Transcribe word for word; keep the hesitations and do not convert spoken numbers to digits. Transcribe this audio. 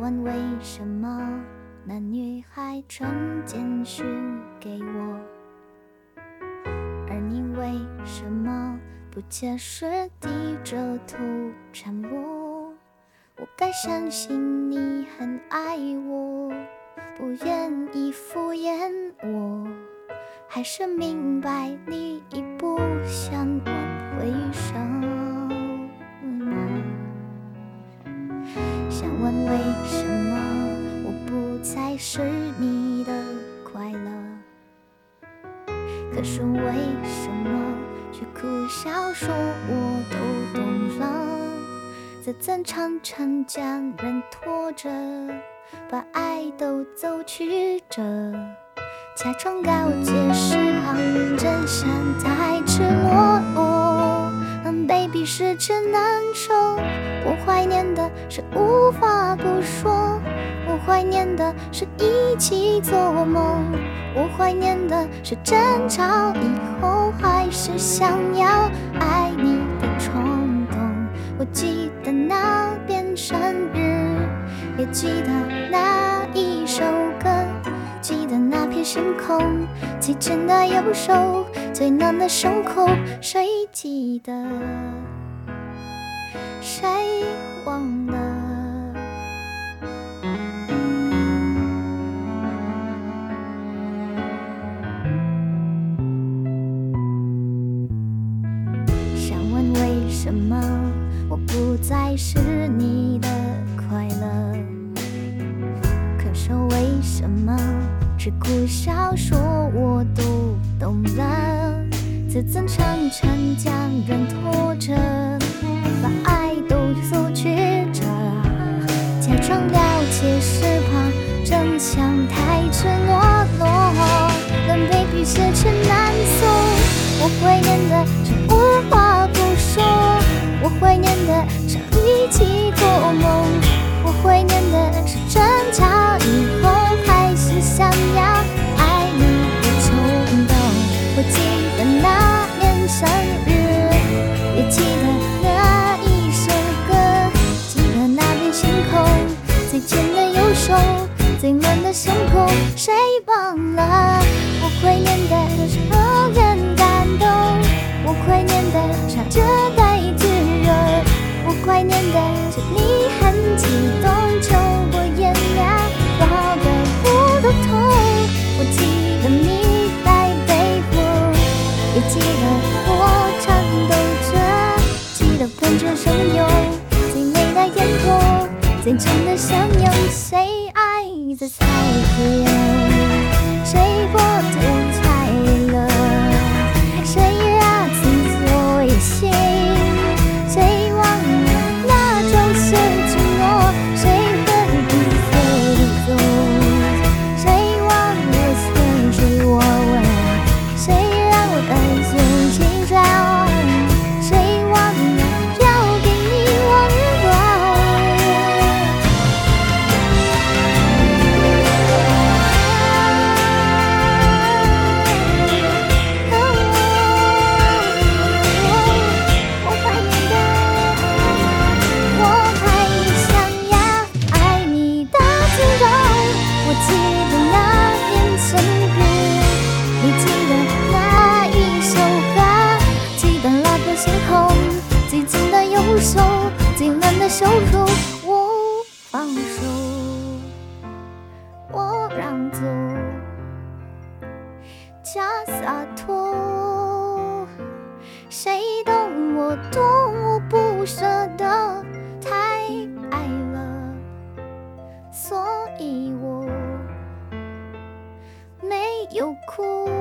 问为什么那女孩传简讯给我，而你为什么不解释低着头沉默？我该相信你很爱我，不愿意敷衍我，还是明白你已不想挽回什么？想问为什么我不再是你的快乐，可是为什么却苦笑说我都懂了？自尊常常将人拖着，把爱都走曲折，假装告诫身旁，真相太赤裸裸，让baby失去难受。我怀念的是无话不说，我怀念的是一起做梦，我怀念的是争吵以后还是想要爱你的冲动。我记得那遍生日，也记得那一首歌，记得那片星空，最真的右手，最暖的胸口，谁记得？谁忘了？想问为什么我不再是你的快乐，可是为什么只苦笑说我都懂了？自尊常常将人拖着，把爱都走曲折，假装了解身旁，真相太赤裸裸，让baby失去难受。我怀念的是无话不说，我怀念的是一起做梦，我怀念的是争吵以后还是想要爱你的冲动。我记得那年生日，也记得那一首歌，记得那片星空，最紧的右手，最暖的胸口，谁忘了？我怀念的是永远感动，我怀念的是这代炙热，我怀念的是你很激动，就我眼亮绕得不都痛。我记得你在背后，也记得我颤抖着，记得喷着汹涌，最美的眼眶，最真的相拥。谁爱在猜疑，谁过度快乐，谁让自作野心，谁忘了那就是承诺，谁分不飞走，谁忘了随谁我问，谁让我的心情转换，谁忘了要给你温暖。我怀念的，我还想要爱你的自由。我记得那年生日，你记得那一首歌，记得那片星空，最紧的右手，最暖的手口。我放手，我让座，假洒脱，谁懂我多么不舍得，太爱了，所以我没有哭。